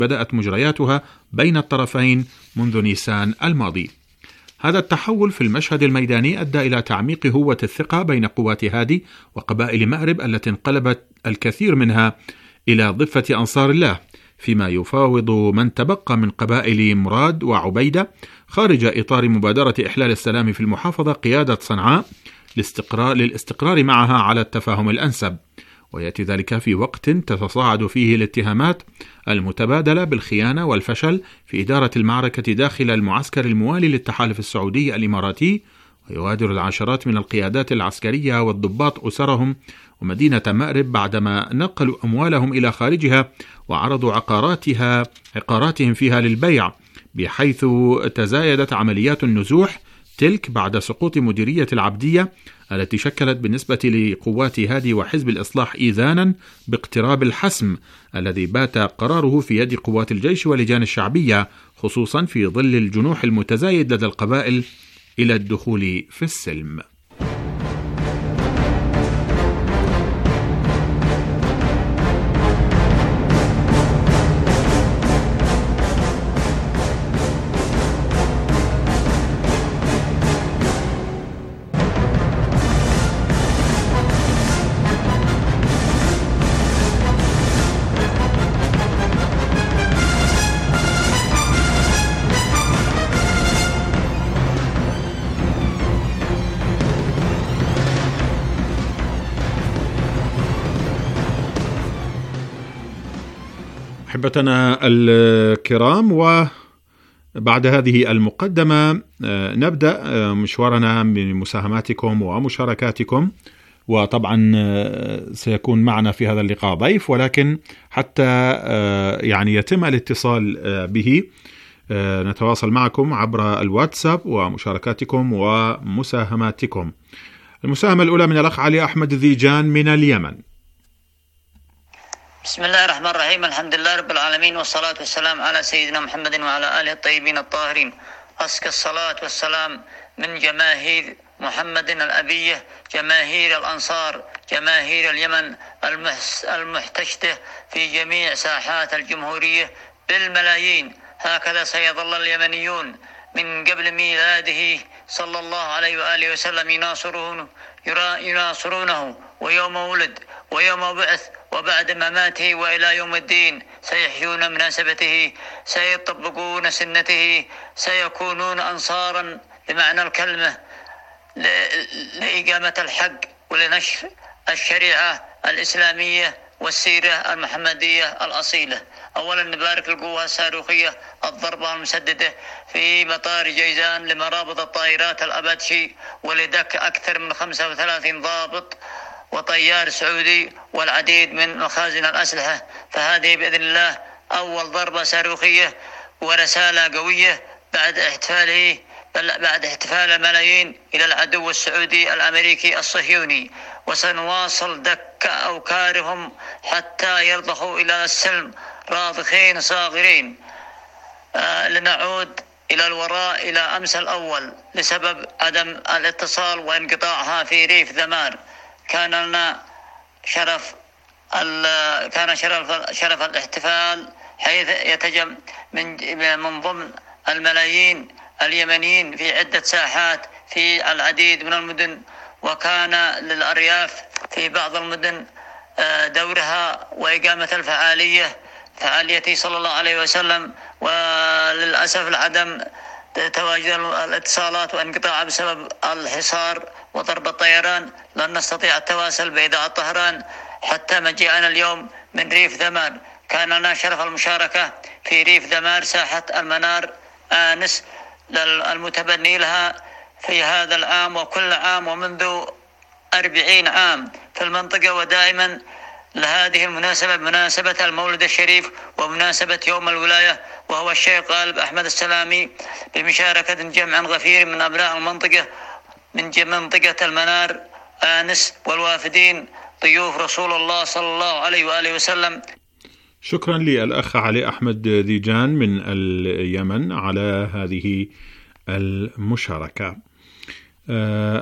بدأت مجرياتها بين الطرفين منذ نيسان الماضي. هذا التحول في المشهد الميداني أدى إلى تعميق هوة الثقة بين قوات هادي وقبائل مأرب التي انقلبت الكثير منها إلى ضفة أنصار الله، فيما يفاوض من تبقى من قبائل مراد وعبيدة خارج إطار مبادرة إحلال السلام في المحافظة قيادة صنعاء للاستقرار معها على التفاهم الأنسب. ويأتي ذلك في وقت تتصاعد فيه الاتهامات المتبادلة بالخيانة والفشل في إدارة المعركة داخل المعسكر الموالي للتحالف السعودي الإماراتي، ويغادر العشرات من القيادات العسكرية والضباط أسرهم ومدينة مأرب بعدما نقلوا أموالهم إلى خارجها وعرضوا عقاراتهم فيها للبيع، بحيث تزايدت عمليات النزوح تلك بعد سقوط مديرية العبدية التي شكلت بالنسبة لقوات هادي وحزب الإصلاح إذانا باقتراب الحسم الذي بات قراره في يد قوات الجيش واللجان الشعبية، خصوصا في ظل الجنوح المتزايد لدى القبائل إلى الدخول في السلم. أحبتنا الكرام، وبعد هذه المقدمة نبدأ مشوارنا بمساهماتكم ومشاركاتكم. وطبعا سيكون معنا في هذا اللقاء ضيف، ولكن حتى يتم الاتصال به نتواصل معكم عبر الواتساب ومشاركاتكم ومساهماتكم. المساهمة الأولى من الأخ علي أحمد ذيجان من اليمن. بسم الله الرحمن الرحيم، الحمد لله رب العالمين، والصلاة والسلام على سيدنا محمد وعلى آله الطيبين الطاهرين. أزكى الصلاة والسلام من جماهير محمد الأبية، جماهير الأنصار، جماهير اليمن المحتشدة في جميع ساحات الجمهورية بالملايين. هكذا سيظل اليمنيون من قبل ميلاده صلى الله عليه وآله وسلم يناصرونه، ويوم ولد ويوم بعث وبعد مماته وإلى يوم الدين سيحيون مناسبته، سيطبقون سنته، سيكونون أنصارا بمعنى الكلمة لإقامة الحق ولنشر الشريعة الإسلامية والسيرة المحمدية الأصيلة. أولا نبارك القوة الصاروخية الضربة المسددة في مطار جيزان لمرابط الطائرات الأباتشي، ولدك أكثر من 35 ضابط وطيار سعودي والعديد من مخازن الأسلحة. فهذه بإذن الله أول ضربة صاروخية ورسالة قوية بعد احتفال الملايين إلى العدو السعودي الأمريكي الصهيوني. وسنواصل دك أوكارهم حتى يرضخوا إلى السلم راضخين صاغرين. لنعود إلى الوراء إلى أمس الأول لسبب عدم الاتصال وانقطاعها في ريف ذمار. كان لنا شرف الاحتفال، حيث يتجمع من ضمن الملايين اليمنيين في عدة ساحات في العديد من المدن. وكان للأرياف في بعض المدن دورها وإقامة فعاليته صلى الله عليه وسلم، وللأسف العدم تواجد الاتصالات وانقطاعها بسبب الحصار وضرب الطيران. لن نستطيع التواصل بإذاعة طهران حتى مجيئنا اليوم من ريف ذمار. كان لنا شرف المشاركة في ريف ذمار ساحة المنار آنس المتبني لها في هذا العام وكل عام ومنذ 40 عام في المنطقة، ودائما لهذه المناسبة مناسبة المولد الشريف ومناسبة يوم الولاية، وهو الشيخ غالب أحمد السلامي بمشاركة جمع غفير من أبناء المنطقة من منطقة المنار آنس والوافدين ضيوف رسول الله صلى الله عليه وآله وسلم. شكرا للأخ علي أحمد ذيجان من اليمن على هذه المشاركة.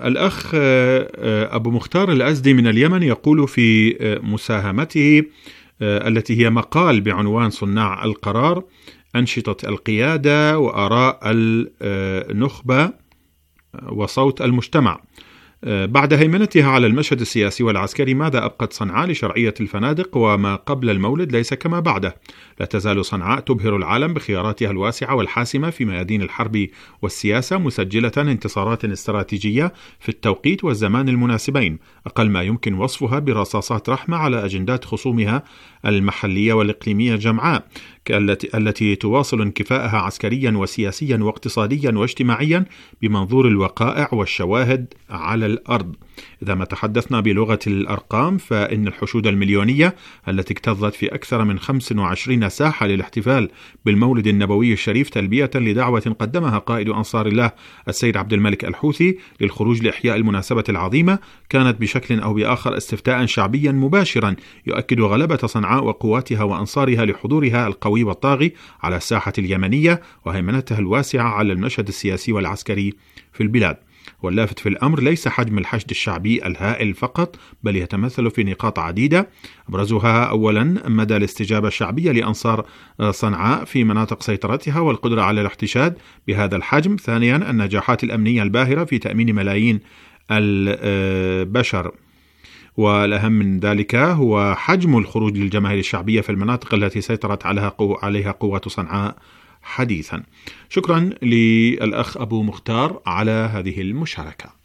الأخ أبو مختار الأزدي من اليمن يقول في مساهمته: التي هي مقال بعنوان صناع القرار، أنشطة القيادة وآراء النخبة وصوت المجتمع. بعد هيمنتها على المشهد السياسي والعسكري، ماذا أبقت صنعاء لشرعية الفنادق؟ وما قبل المولد ليس كما بعده. لا تزال صنعاء تبهر العالم بخياراتها الواسعة والحاسمة في ميادين الحرب والسياسة، مسجلة انتصارات استراتيجية في التوقيت والزمان المناسبين، أقل ما يمكن وصفها برصاصات رحمة على أجندات خصومها المحلية والإقليمية الجمعاء، التي تواصل انكفاءها عسكريا وسياسيا واقتصاديا واجتماعيا بمنظور الوقائع والشواهد على الأرض. إذا ما تحدثنا بلغة الأرقام، فإن الحشود المليونية التي اكتظت في أكثر من 25 ساحة للاحتفال بالمولد النبوي الشريف تلبية لدعوة قدمها قائد أنصار الله السيد عبد الملك الحوثي للخروج لإحياء المناسبة العظيمة، كانت بشكل أو بآخر استفتاء شعبيا مباشرا يؤكد غلبة صنعاء وقواتها وأنصارها لحضورها القوي والطاغي على الساحة اليمنية وهيمنتها الواسعة على المشهد السياسي والعسكري في البلاد. واللافت في الأمر ليس حجم الحشد الشعبي الهائل فقط، بل يتمثل في نقاط عديدة، أبرزها أولا مدى الاستجابة الشعبية لأنصار صنعاء في مناطق سيطرتها والقدرة على الاحتشاد بهذا الحجم. ثانيا النجاحات الأمنية الباهرة في تأمين ملايين البشر، والأهم من ذلك هو حجم الخروج للجماهير الشعبية في المناطق التي سيطرت عليها قوات صنعاء حديثا. شكرا للأخ أبو مختار على هذه المشاركة.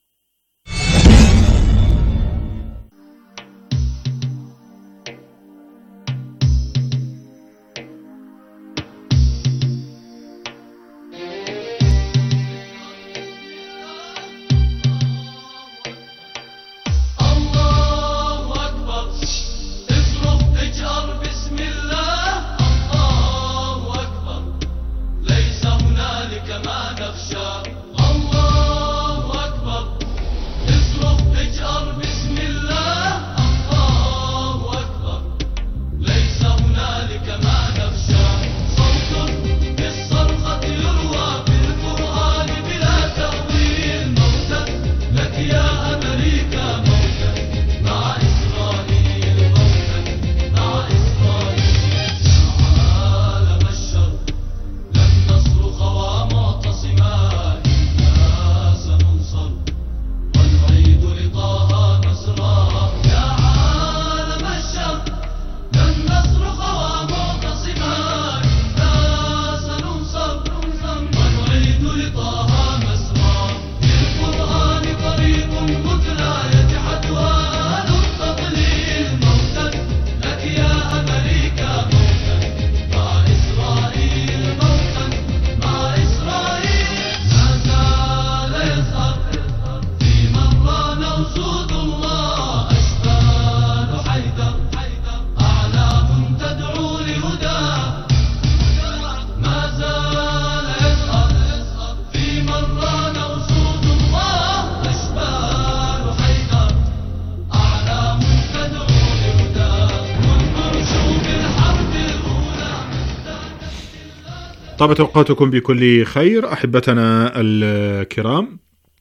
طابت أوقاتكم بكل خير أحبتنا الكرام.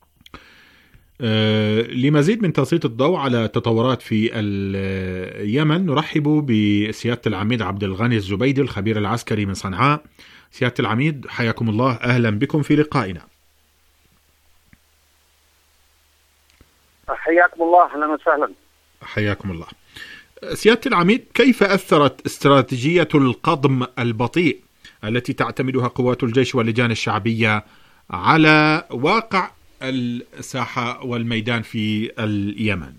لمزيد من تسليط الضوء على التطورات في اليمن نرحب بسيادة العميد عبد الغني الزبيدي الخبير العسكري من صنعاء. سيادة العميد حياكم الله، أهلا بكم في لقائنا. حياكم الله، أهلا وسهلا. حياكم الله. سيادة العميد، كيف أثرت استراتيجية القضم البطيء التي تعتمدها قوات الجيش واللجان الشعبية على واقع الساحة والميدان في اليمن؟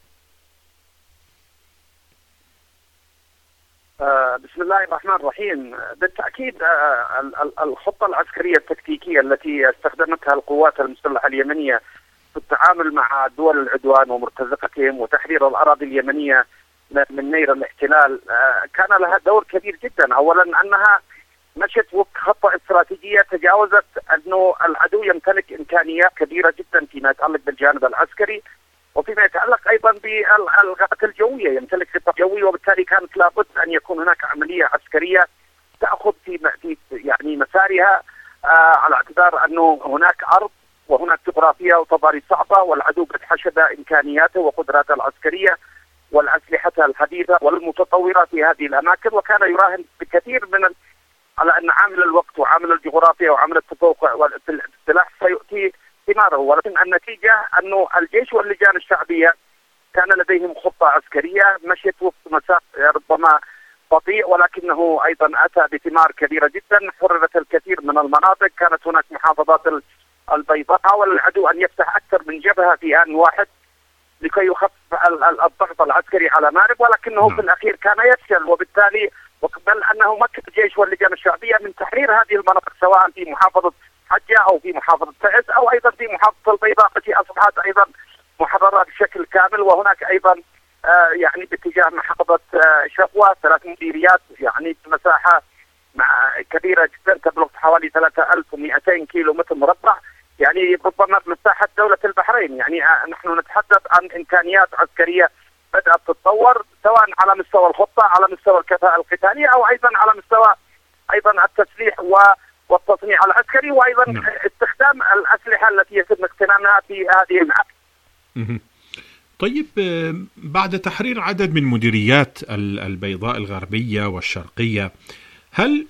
بسم الله الرحمن الرحيم. بالتأكيد الخطة العسكرية التكتيكية التي استخدمتها القوات المسلحة اليمنية في التعامل مع دول العدوان ومرتزقتهم وتحرير الأراضي اليمنية من نير الاحتلال كان لها دور كبير جدا. أولا أنها مشت وفق خطة استراتيجية تجاوزت أنه العدو يمتلك إمكانيات كبيرة جدا فيما يتعلق بالجانب العسكري وفيما يتعلق أيضا بالغارات الجوية، يمتلك خطة جوية، وبالتالي كانت لابد أن يكون هناك عملية عسكرية تأخذ في يعني مسارها على اعتبار أنه هناك أرض وهناك جغرافيا وتضاريس صعبة والعدو قد حشد إمكانياته وقدراته العسكرية. والأسلحة الحديثة والمتطورة في هذه الأماكن، وكان يراهن بكثير على أن عامل الوقت وعامل الجغرافيا وعامل التفوق والسلاح سيؤتي ثماره. ولكن النتيجة أنه الجيش واللجان الشعبية كان لديهم خطة عسكرية مشيت وفق مسار ربما بطيء، ولكنه أيضا أتى بثمار كبيرة جدا. حررت الكثير من المناطق، كانت هناك محافظات البيضاء، حاول العدو أن يفتح أكثر من جبهة في آن واحد لكي يخفف الضغط العسكري على مأرب، ولكنه في الأخير كان يفشل. وبالتالي بل أنه مكن الجيش واللجان الشعبية من تحرير هذه المناطق سواء في محافظة حجة أو في محافظة تعز أو أيضا في محافظة البيضاء التي أصبحت أيضا محررة بشكل كامل. وهناك أيضا يعني باتجاه محافظة شقوة 3 مديريات يعني بمساحة كبيرة جدا تبلغ حوالي 3200 كيلو متر مربع، يعني ربما بمساحة دولة البحرين. يعني نحن نتحدث عن إمكانيات عسكرية بدأت تتطور سواء على مستوى الخطة، على مستوى الكفاءة القتالية، أو أيضا على مستوى أيضا التسليح والتصنيع العسكري، وأيضا استخدام الأسلحة التي يتم اقتنامها في هذه المعارك. طيب، بعد تحرير عدد من مديريات البيضاء الغربية والشرقية، هل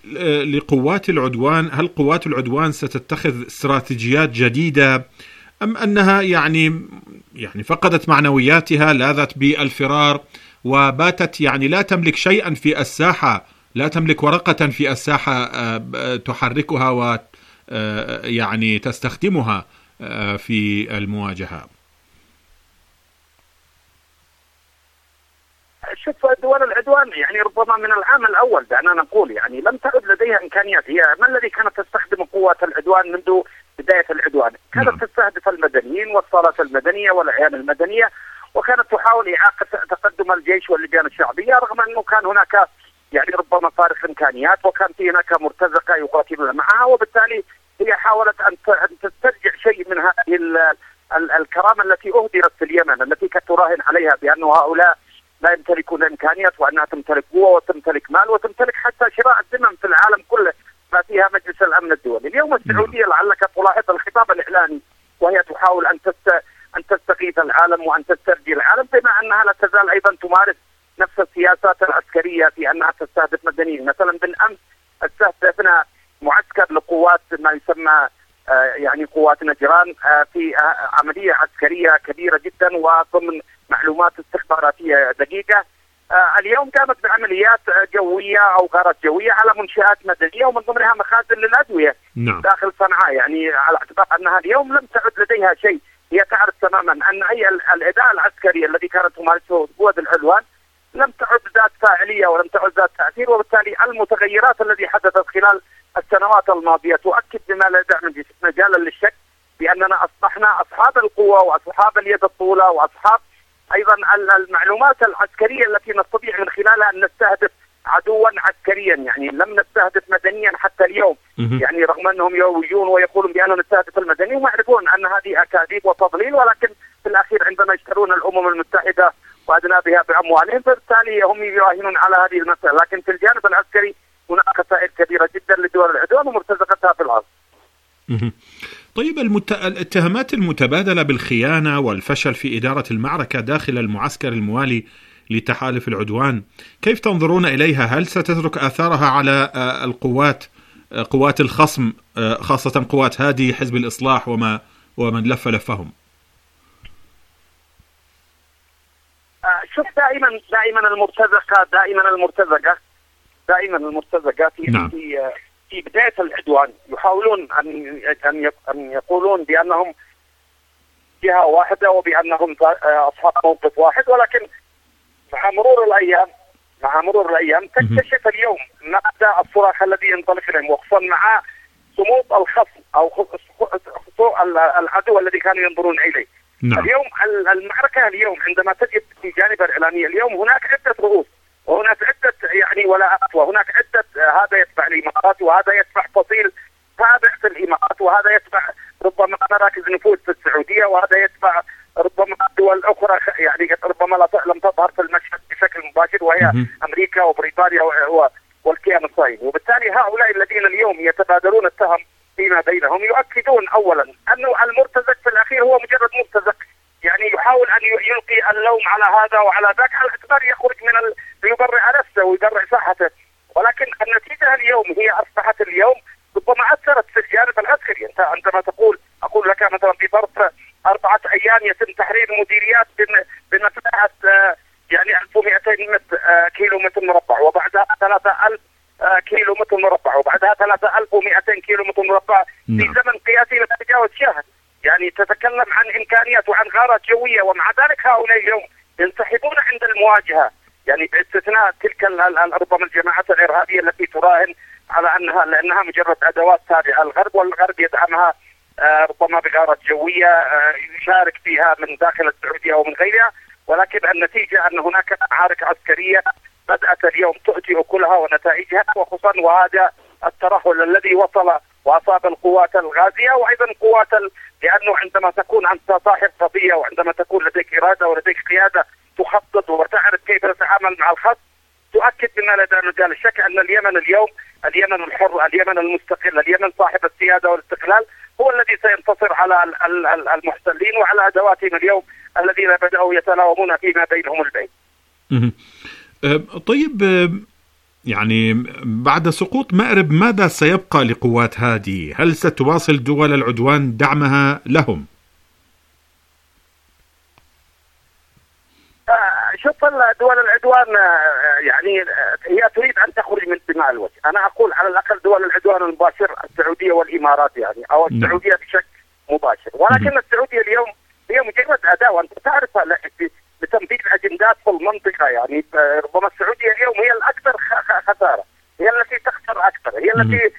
قوات العدوان ستتخذ استراتيجيات جديدة، أم أنها يعني فقدت معنوياتها، لاذت بالفرار وباتت يعني لا تملك شيئا في الساحة، لا تملك ورقة في الساحة تحركها ويعني تستخدمها في المواجهة؟ شوف، دول العدوان يعني ربما من العام الأول دعنا نقول يعني لم تعد لديها إمكانيات. هي ما الذي كانت تستخدم قوات العدوان منذ بداية العدوان؟ كانت تستهدف المدنيين والصالات المدنية والأعيان المدنية، وكانت تحاول إعاقة تقدم الجيش واللجان الشعبية، رغم أنه كان هناك يعني ربما فارق إمكانيات، وكان في هناك مرتزقة يقاتلون معها. وبالتالي هي حاولت أن تسترجع شيء من هذه الكرامة التي أهدرت في اليمن، التي كانت تراهن عليها بأن هؤلاء لا يمتلكون إمكانيات، وأنها تمتلك قوة وتمتلك مال وتمتلك حتى شراء الذمم في العالم كله ما فيها مجلس الأمن الدولي. اليوم السعودية لعلك تلاحظ الخطاب الإعلاني، وهي تحاول أن تستغيث العالم وأن تسترجي العالم، بما أنها لا تزال أيضا تمارس نفس السياسات العسكرية في أنها تستهدف مدنيين. مثلا بالأمس استهدفنا معسكر لقوات ما يسمى يعني قوات نجران في عملية عسكرية كبيرة جدا وضمن معلومات استخباراتية دقيقة. اليوم قامت بعمليات جوية أو غارات جوية على منشآت مدنية، ومن ضمنها مخازن للأدوية داخل صنعاء، يعني على اعتبار أنها اليوم لم تعد لديها شيء. هي تعرف تماما أن أي الأداء العسكري الذي كانت تمارسه قوات العدوان لم تعد ذات فاعلية ولم تعد ذات تأثير. وبالتالي المتغيرات التي حدثت خلال السنوات الماضية تؤكد بما لا يدع مجالا للشك بأننا أصبحنا أصحاب القوة وأصحاب اليد الطولة وأصحاب أيضا المعلومات العسكرية التي نستطيع من خلالها أن نستهدف عدوا عسكريا. يعني لم نستهدف مدنيا حتى اليوم، يعني رغم أنهم يروجون ويقولون بأننا نستهدف المدني، هم يعرفون أن هذه أكاذيب وتضليل، ولكن في الأخير عندما يشترون الأمم المتحدة وأذنابها بأموالهم فبالتالي هم يراهنون على هذه المسألة. لكن في الجانب العسكري هناك خسائر كبيرة جدا لدول العدوان ومرتزقتها في الأرض. طيب، الاتهامات المتبادلة بالخيانة والفشل في إدارة المعركة داخل المعسكر الموالي لتحالف العدوان، كيف تنظرون إليها؟ هل ستترك آثارها على قوات الخصم، خاصة قوات هادي حزب الإصلاح ومن لف لفهم؟ شوف، دائما المرتزقة في بداية العدوان يحاولون أن يقولون بأنهم جهة واحدة وبأنهم أصحاب موقف واحد، ولكن مع مرور الأيام تكتشف اليوم مدى الصراخ الذي ينطلق إليهم، وخصوصا مع صمود الخصم أو العدو الذي كانوا ينظرون إليه. اليوم المعركة اليوم عندما تجد في جانب الإعلامية اليوم هناك عدة رؤوس وهناك عدة يعني ولاءات، وهناك عدة هذا يتبع الإمارات وهذا يتبع فصيل تابع في الإمارات وهذا يتبع ربما مراكز نفوذ في السعودية وهذا يتبع ربما دول أخرى يعني ربما لم تظهر في المشهد بشكل مباشر، وهي أمريكا وبريطانيا والكيان الصهيوني. وبالتالي هؤلاء الذين اليوم يتبادلون التهم فيما بينهم يؤكدون أولا أنه المرتزق في الأخير هو مجرد مرتزق، يعني يحاول أن يلقي اللوم على هذا وعلى ذاك، على اعتبار يخرج ليبرئ نفسه ويبرئ صحته. ولكن النتيجة اليوم هي أصبحت اليوم ربما أثرت في الجانب العسكري. أنت عندما أقول لك مثلا في ظرف 4 أيام يتم تحرير مديريات بمساحة يعني 1200 كيلو متر مربع، وبعدها 3000 كيلو متر مربع، وبعدها 3200 كيلو متر مربع في زمن قياسي لا يتجاوز شهر. يعني تتكلم عن إمكانيات وعن غارات جوية، ومع ذلك هؤلاء اليوم ينسحبون عند المواجهة، يعني باستثناء تلك ربما الجماعات الإرهابية التي تراهن على لأنها مجرد أدوات تابعة للغرب، والغرب يدعمها ربما بغارات جوية يشارك فيها من داخل السعودية ومن غيرها. ولكن النتيجة أن هناك معارك عسكرية بدأت اليوم تؤتي أكلها ونتائجها، وخصوصا وهذا الترهل الذي وصل وأصاب القوات الغازية وأيضا قوات لأنه عندما تكون أنت صاحب قضية وعندما تكون لديك إرادة ولديك قيادة تخطط وتعرف كيف تتعامل مع الخط، تؤكد بما لا مجال الشك أن اليمن اليوم، اليمن الحر، اليمن المستقل، اليمن صاحب السيادة والاستقلال، هو الذي سينتصر على المحتلين وعلى أدواتهم اليوم الذين بدأوا يتلاومون فيما بينهم البين. طيب، يعني بعد سقوط مأرب ماذا سيبقى لقوات هادي؟ هل ستواصل دول العدوان دعمها لهم؟ شوف، دول العدوان يعني هي تريد أن تخرج من دماء الوجه. أنا أقول على الأقل دول العدوان المباشر السعودية والإمارات، يعني أو السعودية بشكل مباشر. ولكن السعودية اليوم هي مجرد أداة، وأنت تعرف لتنفيذ أجندات في المنطقة. يعني ربما السعودية اليوم هي الأكثر خسارة، هي التي تخسر أكثر، هي التي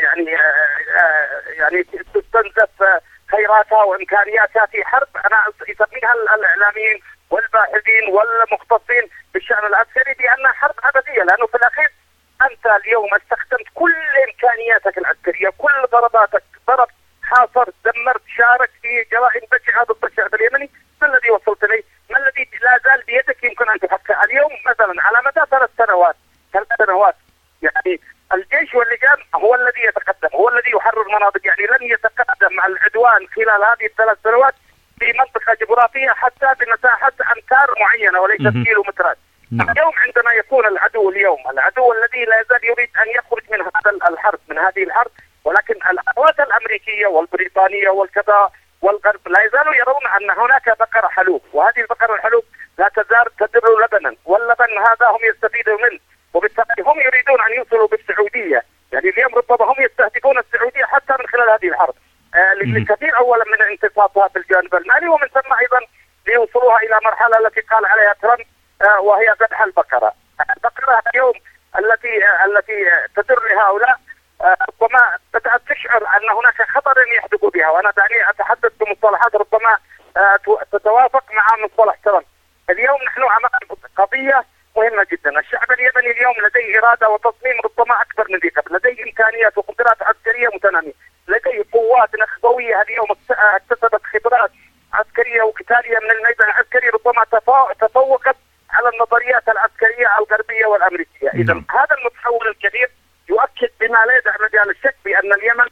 يعني تستنزف خيراتها وإمكانياتها في حرب أنا يسميها الإعلاميين والباحثين والمختصين بالشأن العسكري بأنها حرب أبدية. لأنه في الأخير أنت اليوم استخدمت كل إمكانياتك العسكرية، كل ضرباتك، ضرب، حاصر، دمرت، شارك في جرائم بشعة ضد الشعب اليمني. ما الذي وصلت إليه؟ ما الذي لا زال بيدك يمكن أن تحققه اليوم؟ مثلا على مدى 3 سنوات يعني الجيش واللجان هو الذي يتقدم، هو الذي يحرر مناطق. يعني لن يتقدم مع العدوان خلال هذه ال3 سنوات في منطقة جغرافية حتى بمساحة أمتار معينة وليست كيلومترات. اليوم عندما يكون العدو العدو الذي لا يزال يريد أن يخرج من هذه الحرب، ولكن الأدوات الأمريكية والبريطانية والكذا والغرب لا يزالوا يرون أن هناك بقرة حلوب، وهذه البقرة الحلوب لا تزال تدر لبنا، واللبن هذا هم يستفيدوا منه، وبالتالي هم يريدون أن يوصلوا بالسعودية. يعني اليوم ربما هم يستهدفون السعودية حتى من خلال هذه الحرب للكثير أولا من انتصابها في الجانب المالي، ومن ثم أيضا ليوصلوها إلى مرحلة التي قال عليها ترامب وهي ذبح البقرة. البقرة اليوم التي تدر لهؤلاء ربما بدأت تشعر أن هناك خطر يحدث بها، وأنا دعني أتحدث بمصطلحات ربما تتوافق مع مصطلح ترامب. اليوم نحن أمام قضية مهمة جدا. الشعب اليمني اليوم لديه إرادة وتصميم ربما أكبر من ذلك، لديه إمكانيات وقدرات عسكرية متنامية، لديه قوات نخبوية اليوم اكتسبت خبرات عسكرية وقتالية من الميدان العسكري ربما تفوقت على النظريات العسكرية الغربية والأمريكية. إذا هذا المتحول الكبير يؤكد بما لا يدع مجال الشك بأن اليمن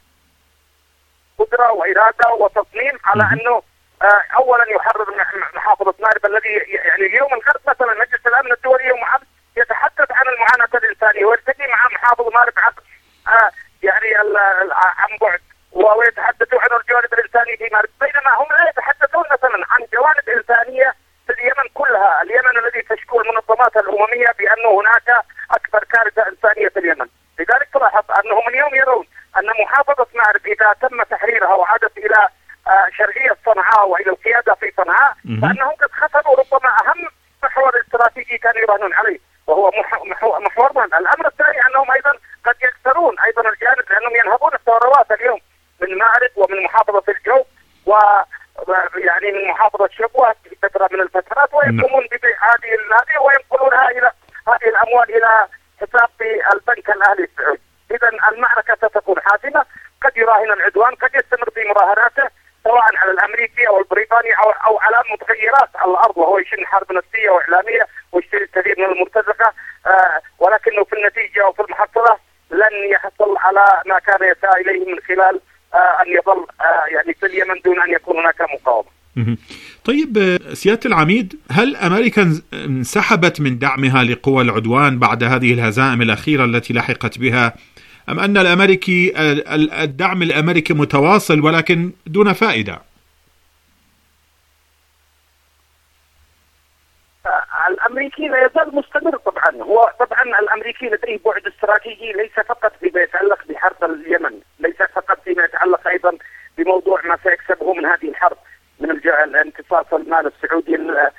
قدرة وإرادة وتصميم على أنه أولا يحرر محافظة مأرب الذي يعني اليوم الغرب مثلا مجلس الأمن الدولي يوم أمس يتحدث عن المعاناة الإنسانية ويلتقي مع محافظ مأرب يعني عن بعد، ويتحدثوا عن الجوانب الإنسانية في مأرب، بينما هم لا يتحدثون مثلا عن جوانب إنسانية في اليمن كلها. اليمن الذي تشكو المنظمات الأممية بأنه هناك أكبر كارثة إنسانية في اليمن. لذلك تلاحظ أنهم اليوم يرون أن محافظة مأرب إذا تم تحريرها وعادت إلى شرعية صنعاء وإلى القيادة في صنعاء، فأنهم قد خسروا ربما أهم محور استراتيجي كانوا يراهنون عليه، وهو محور من. الأمر الثاني أنهم أيضا قد يكسرون أيضا الجانب، لأنهم ينهبون الثروات اليوم من مأرب ومن محافظة الجوف ويعني من محافظة شبوة في فترة من الفترات، ويقومون ببيع هذه وينقلونها إلى هذه الأموال إلى حساب في البنك الأهلي السعودي. إذا المعركة ستكون حاسمة، قد يراهن العدوان، قد يستمر في مراهناته سواء على الأمريكي أو البريطاني أو على متغيرات الأرض، وهو يشن حرب نفسية وإعلامية ويشتري الكثير من المرتزقة، ولكنه في النتيجة وفي المحصلة لن يحصل على ما كان يسعى إليه من خلال أن يظل يعني في اليمن دون أن يكون هناك مقاومة. طيب سيادة العميد، هل أمريكا انسحبت من دعمها لقوى العدوان بعد هذه الهزائم الأخيرة التي لحقت بها، أم أن الدعم الأمريكي متواصل ولكن دون فائدة؟ الامريكي لا يزال مستمر طبعا. هو طبعا الامريكي لديه بعد استراتيجي ليس فقط فيما يتعلق بحرب اليمن، ليس فقط فيما يتعلق ايضا بموضوع ما سيكسبه من هذه الحرب من الانتصاص المال السعودي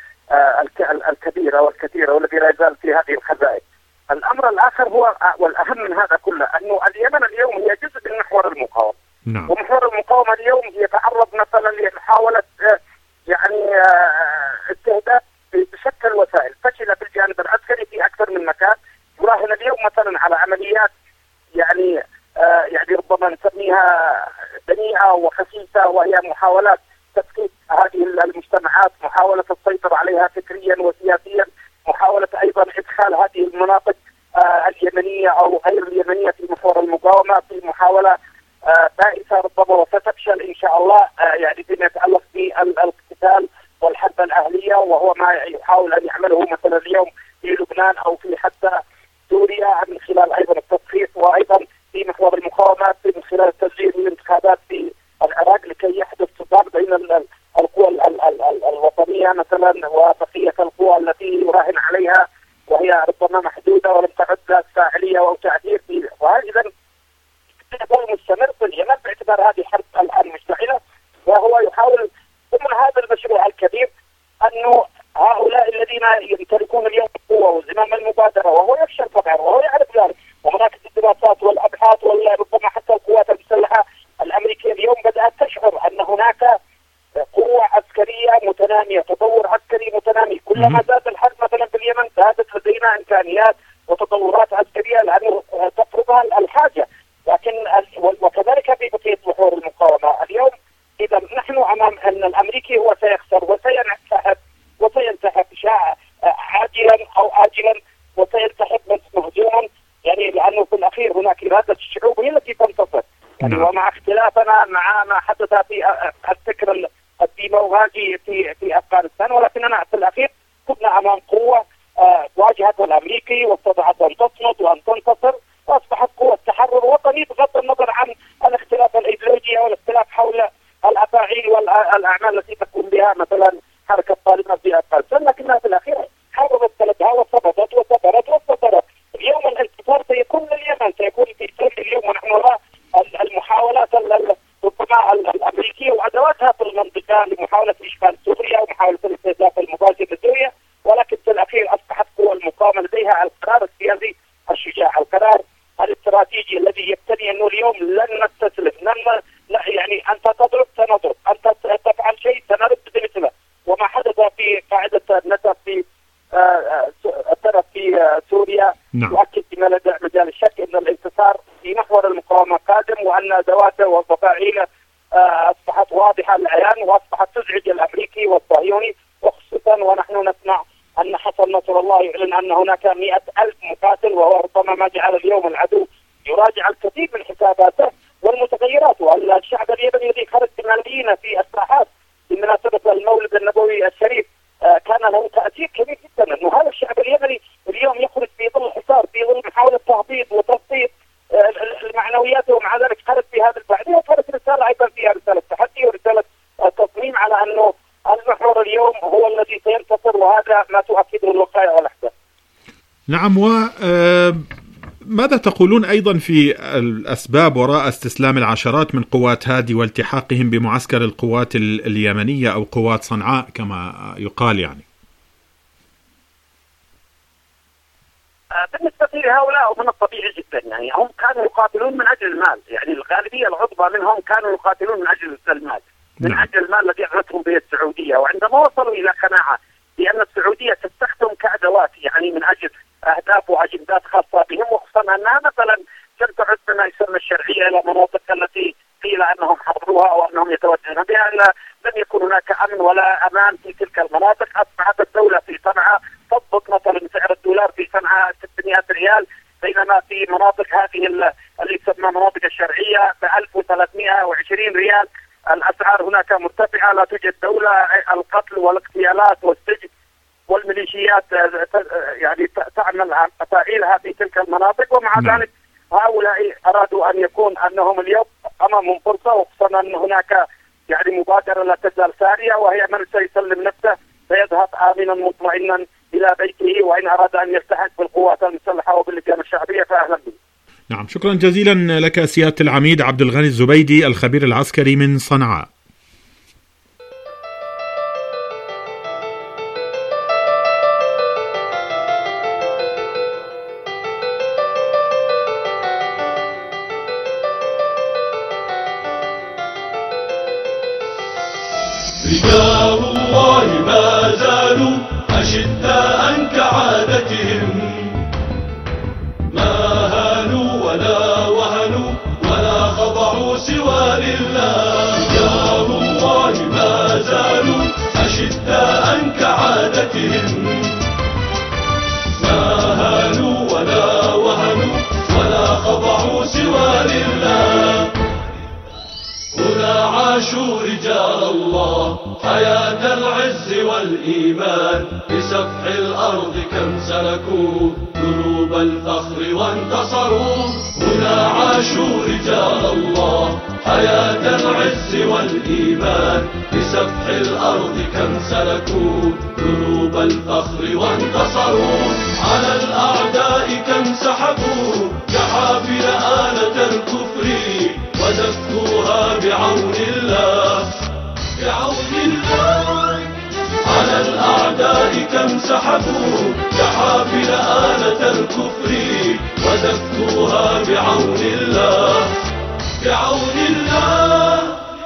الكبيره والكثيره والذي لا يزال في هذه الخزائن. الامر الاخر هو والاهم من هذا كله انه اليمن اليوم هي جزء من محور المقاومه. نعم. ومحور المقاومه اليوم يتعرض مثلا لمحاوله يعني استهداف بشتى الوسائل، فشل بالجانب العسكري في اكثر من مكان. يراهن اليوم مثلا على عمليات يعني ربما نسميها دنيئه وخسيسه، وهي محاولات تفكيك هذه المجتمعات، محاوله السيطره عليها فكريا وسياسيا، محاوله ايضا ادخال هذه المناطق اليمنيه او غير اليمنيه في محور المقاومه في محاوله بائسه ربما وستفشل ان شاء الله يعني فيما يتعلق بالاقتتال والحرب الأهلية، وهو ما يحاول أن يعمله مثلا اليوم في لبنان أو في حتى سوريا من خلال أيضا التضخيص، وأيضا في محور المقاومات من خلال تسجيل الانتخابات في العراق لكي يحدث صدام بين القوى الوطنية مثلا وبقية القوى التي يراهن عليها وهي ربما محدودة ولم تعد ذات فاعلية أو تأثير فيه. وإذا هو مستمر في اليمن باعتبار هذه حرب الآن مشتعلة، وهو يحاول ضمن هذا المشروع الكبير أنه هؤلاء الذين يمتلكون اليوم القوة وزمام المبادرة، وهو يفشل طبعا وهو يعرف ذلك، وهناك الدراسات والأبحاث وربما حتى القوات المسلحة الأمريكية اليوم بدأت تشعر أن هناك قوة عسكرية متنامية، تطور عسكري متنامي. كلما زاد الحرب مثلا في اليمن زادت لدينا إمكانيات وتطورات عسكرية لأنه تفرضها الحاجة، لكن وكذلك في بقية محور المقاومة اليوم. إذا نحن أمام أن الأمريكي هو سيخسر وسينسحب عاجلا أو آجلا، وسينسحب مهزوما، يعني لأنه في الأخير هناك إرادة الشعوب هي التي تنتصر. يعني ومع اختلافنا مع ما حدث في الفكر الديموغرافي في أفغانستان، ولكننا في الأخير كنا أمام قوة واجهت الأمريكي واستطاعت أن تصمد وأن تنتصر، وأصبحت قوة تحرر وطني بغض النظر عن الاختلاف الإيديولوجي والاختلاف حول الأفاعيل والأعمال التي تقوم بها مثلا حركة طالبان في أفغانستان، لكنها في الأخير حاربت بلدها وصمدت وصبرت. اليوم الانتصار سيكون لليمن، سيكون في سوريا اليوم، ونحن نرى المحاولات ربما الأمريكية وأدواتها في المنطقة لمحاولة إشغال سوريا ومحاولة الاستهداف المباشر لسوريا، ولكن في الأخير أصبحت قوى المقاومة لديها القرار السياسي الشجاع، القرار الاستراتيجي الذي يقتضي أنه اليوم لن نستسلم، لا يعني أنت تضرب سنضرب، أنت تفعل شيء سنرد بمثله. وما حدث في قاعدة النسف في الترف في سوريا يؤكد بما لا مجال الشك أن الانتصار في محور المقاومة قادم، وأن أدواته وفاعيله أصبحت واضحة للعيان وأصبحت تزعج الأمريكي والصهيوني، وخصوصا ونحن نسمع أن حسن نصر الله يعلن أن هناك 100,000 مقاتل، وهو ربما ما جعل اليوم العدو يراجع الكثير من حساباته والمتغيرات. والشعب اليمني الذي خرج بملايين في الساحات بمناسبة المولد النبوي الشريف كان له تأثير كبير جدا، أنه هذا الشعب اليمني اليوم يخرج في ظل الحصار، في ظل محاولة تهبيط وتبسيط المعنويات، ومع ذلك خرج في هذا البعدين، وخرج رسالة أيضا فيها رسالة تحدي ورسالة تصميم على أنه المحور اليوم هو الذي سينتصر، وهذا ما تؤكده الوقائع والأحداث. نعم. ماذا تقولون أيضا في الأسباب وراء استسلام العشرات من قوات هادي والتحاقهم بمعسكر القوات اليمنية أو قوات صنعاء كما يقال؟ يعني بالنسبة لهؤلاء من الطبيعي جدا، يعني هم كانوا يقاتلون من أجل المال، يعني الغالبية العظمى منهم كانوا يقاتلون من أجل المال، من أجل المال الذي أعطتهم به السعودية. وعندما وصلوا إلى قناعة بأن السعودية تستخدم كأدوات يعني من أجل أهداف وأجندات خاصة بهم، وخصوصا أنها مثلا لم تعد ما يسمى الشرعية إلى مناطق التي قيل أنهم حرروها أو أنهم يتوجهون بها، لم يكن هناك أمن ولا أمان في تلك المناطق. أصبحت الدولة في صنعاء تضبط مثلا سعر الدولار في صنعاء 600 ريال، بينما في مناطق هذه اللي يسمى مناطق الشرعية ب 1320 ريال. الأسعار هناك مرتفعة، لا توجد دولة، القتل والاغتيالات والسجن والميليشيات يعني تعمل فاعلها في تلك المناطق. ومع ذلك هؤلاء أرادوا أن يكون أنهم اليوم أمامهم فرصة، وخصوصا أن هناك يعني مبادرة لا تزال سارية، وهي من سيسلم نفسه سيذهب آمنا مطمئنا إلى بيته، وإن أراد أن يلتحق بالقوات المسلحة وباللجان الشعبية فأهلا به. نعم، شكرا جزيلا لك سيادة العميد عبد الغني الزبيدي الخبير العسكري من صنعاء. رجال الله ما زالوا أشداء كعادتهم، ما هانوا ولا وهنوا ولا خضعوا سوى لله. رجال الله ما زالوا أشداء كعادتهم، ما هانوا ولا وهنوا ولا خضعوا سوى لله. هنا عاشوا رجال الله حياة العز والإيمان، بسفح الأرض كم سلكوا دروب الفخر وانتصروا. هنا عاشوا رجال الله حياة العز والإيمان، بسفح الأرض كم سلكوا دروب الفخر وانتصروا. على الأعداء كم سحبوا كحافل آلة الكفر، وزكوها بعون الله بعون الله. على الأعداء كم سحبوا كحافل آلة الكفر، وزكوها بعون الله بعون الله.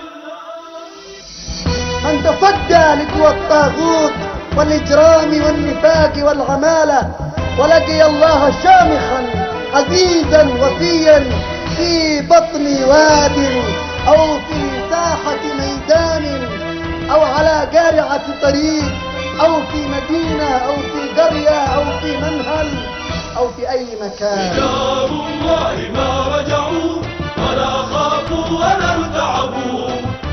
من تصدى لقوى الطاغوت والإجرام والنفاق والعمالة، ولقي الله شامخا عزيزا وفيا في بطن واد أو في ساحة ميدان أو على قارعة طريق أو في مدينة أو في قرية أو في منهل أو في أي مكان. رجال الله ما رجعوا ولا خافوا ولا ارتعبوا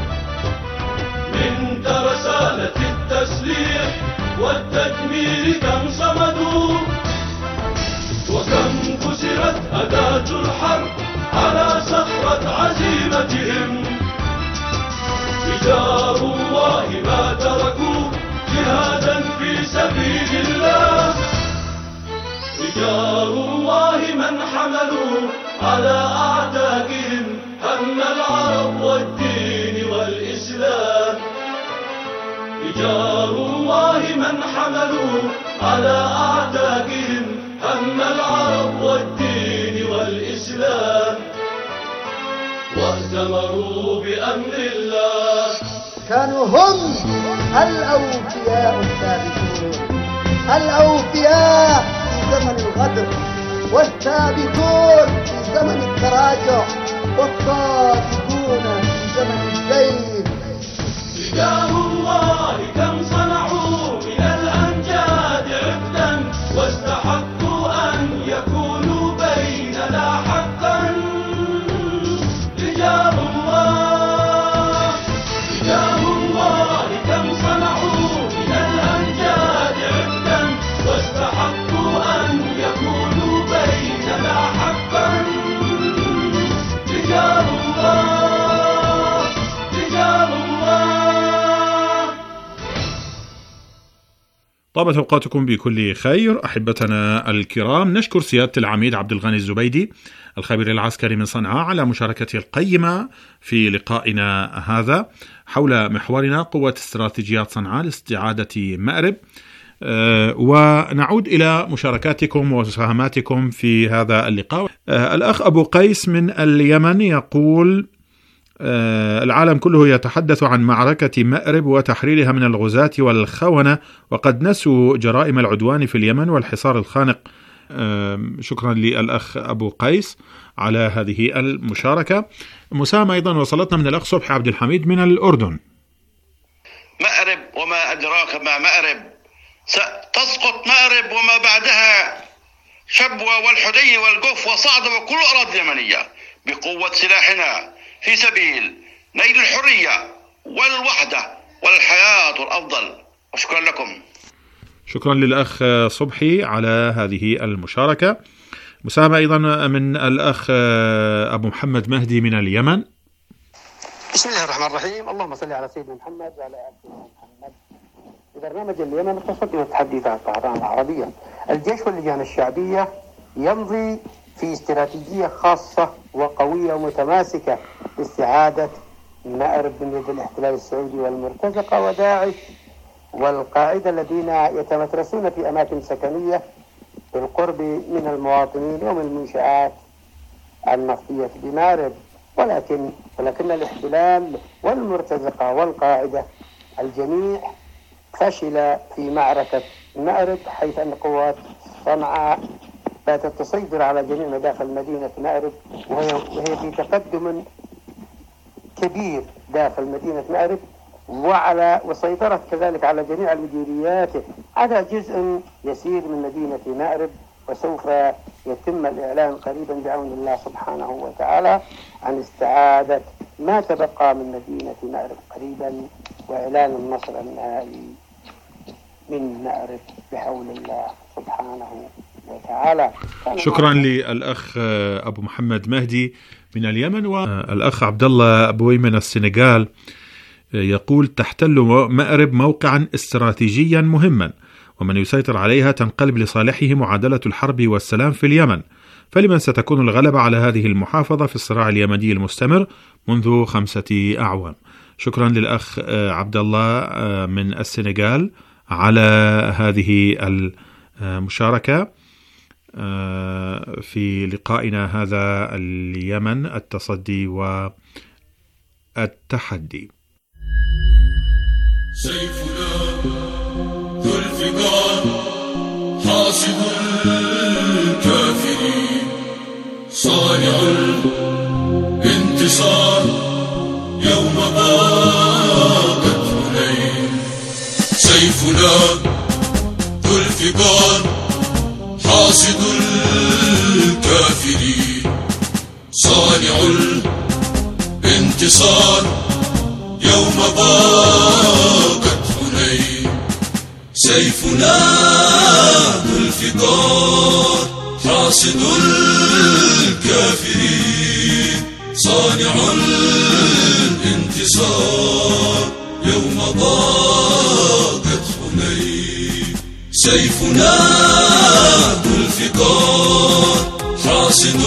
من ترسانة التسليح والتدمير، كم صمدوا وكم كسرت أداة الحرب على صخرة عزيمتهم. رجال الله ما تركوا جهادا في سبيل الله، رجال الله من حملوا على أعتاقهم هم العرب والدين والإسلام. رجال الله من حملوا على أعتاقهم هم العرب والدين والإسلام، وأتمروا بأمر الله. كانوا هم الأوفياء الثابتون، الأوفياء في زمن الغدر، والثابتون في زمن التراجع، والصادقون في زمن السيف. رجال الله كم صنعوا من الأمجاد عفتا، واستحقوا أن يكونوا بيننا حقا. رجال الله كم صنعوا من الأمجاد عفتا، واستحقوا أن يكونوا بيننا حقا. رجال الله رجال الله. طابت أوقاتكم بكل خير أحبتنا الكرام. نشكر سيادة العميد عبد الغني الزبيدي الخبير العسكري من صنعاء على مشاركته القيمة في لقائنا هذا حول محورنا قوة استراتيجيات صنعاء لاستعادة مأرب. ونعود إلى مشاركاتكم ومساهماتكم في هذا اللقاء. الأخ أبو قيس من اليمن يقول: العالم كله يتحدث عن معركة مأرب وتحريرها من الغزاة والخونة، وقد نسوا جرائم العدوان في اليمن والحصار الخانق. شكرا للأخ أبو قيس على هذه المشاركة. مساهمة أيضا وصلتنا من الأخ صبحي عبد الحميد من الأردن. مأرب وما أدراك ما مأرب، ستسقط مأرب وما بعدها شبوة والحدي والقف وصعد وكل أراضي يمنية بقوة سلاحنا في سبيل نيل الحرية والوحدة والحياة الأفضل. وشكرا لكم. شكرا للأخ صبحي على هذه المشاركة. مساهمة أيضا من الأخ أبو محمد مهدي من اليمن. بسم الله الرحمن الرحيم. اللهم صل على سيدنا محمد وعلى آل سيدنا محمد. في برنامج اليمن اقتصاد والتحديات الطهران العربية. الجيش واللجان الشعبية يمضي في استراتيجية خاصة وقوية ومتماسكة لاستعادة مأرب من يد الاحتلال السعودي والمرتزقة وداعش والقاعدة الذين يتمترسون في أماكن سكنية بالقرب من المواطنين ومن المنشآت النفطية بمأرب. ولكن الاحتلال والمرتزقة والقاعدة الجميع فشل في معركة مأرب، حيث أن قوات صنعاء باتت تسيطر على جميع مداخل مدينة مأرب، وهي في تقدم كبير داخل مدينة مأرب، وسيطرت كذلك على جميع المديريات على جزء يسير من مدينة مأرب. وسوف يتم الإعلان قريبا بعون الله سبحانه وتعالى عن استعادة ما تبقى من مدينة مأرب قريبا، وإعلان النصر النهائي من مأرب بحول الله سبحانه وتعالى. شكرا للأخ أبو محمد مهدي من اليمن. والأخ عبد الله أبوي من السنغال يقول: تحتل مأرب موقعا استراتيجيا مهما، ومن يسيطر عليها تنقلب لصالحه معادلة الحرب والسلام في اليمن، فلمن ستكون الغلبة على هذه المحافظة في الصراع اليمني المستمر منذ 5 أعوام. شكرا للأخ عبد الله من السنغال على هذه المشاركة في لقائنا هذا اليمن التصدي والتحدي. سيفنا ذو الفقار حاصد الكافرين صانع الانتصار يوم ضاقت هنين. سيفنا ذو الفقار حاصد الكافرين صانع الانتصار يوم ضاقت هنين. سيفنا ذو الفقار حاصد الكافرين صانع الانتصار يوم ضاقت هنين. سيفنا ذو الفقار حاصد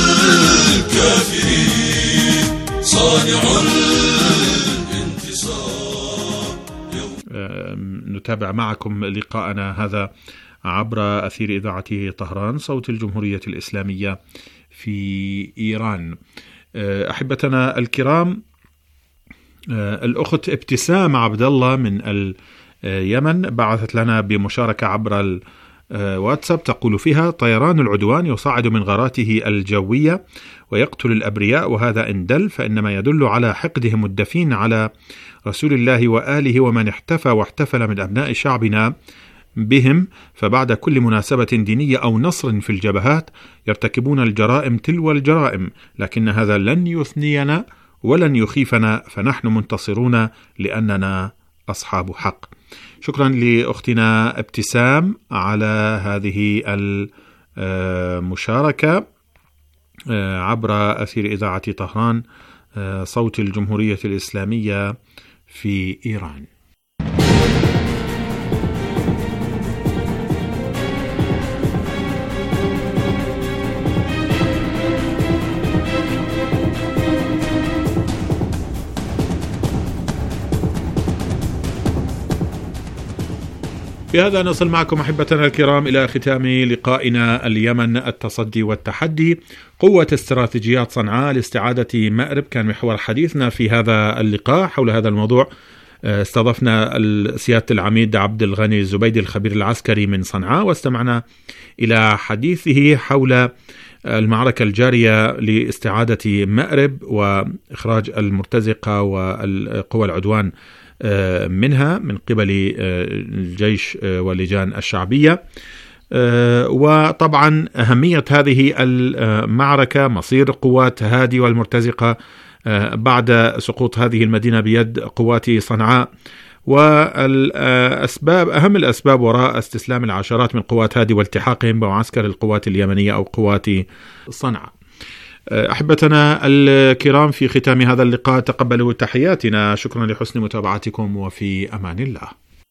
الكافرين صانع نتابع معكم لقاءنا هذا عبر أثير إذاعة طهران صوت الجمهورية الإسلامية في إيران. أحبتنا الكرام، الأخت ابتسام عبد الله من اليمن بعثت لنا بمشاركة عبر الواتساب تقول فيها: طيران العدوان يصعد من غاراته الجوية ويقتل الأبرياء، وهذا إن دل فإنما يدل على حقدهم الدفين على رسول الله وآله ومن احتفى واحتفل من أبناء شعبنا بهم، فبعد كل مناسبة دينية أو نصر في الجبهات يرتكبون الجرائم تلو الجرائم، لكن هذا لن يثنينا ولن يخيفنا، فنحن منتصرون لأننا أصحاب حق. شكرا لأختنا ابتسام على هذه المشاركة عبر أثير إذاعة طهران صوت الجمهورية الإسلامية في إيران. بهذا نصل معكم أحبتنا الكرام إلى ختام لقائنا اليمن التصدي والتحدي. قوة استراتيجيات صنعاء لاستعادة مأرب كان محور حديثنا في هذا اللقاء. حول هذا الموضوع استضفنا سيادة العميد عبد الغني الزبيدي الخبير العسكري من صنعاء، واستمعنا إلى حديثه حول المعركة الجارية لاستعادة مأرب وإخراج المرتزقة والقوى العدوان منها من قبل الجيش واللجان الشعبية، وطبعا أهمية هذه المعركة، مصير قوات هادي والمرتزقة بعد سقوط هذه المدينة بيد قوات صنعاء. والأسباب أهم الأسباب وراء استسلام العشرات من قوات هادي والتحاقهم بمعسكر القوات اليمنية أو قوات صنعاء. أحبتنا الكرام، في ختام هذا اللقاء تقبلوا تحياتنا، شكرا لحسن متابعتكم وفي أمان الله.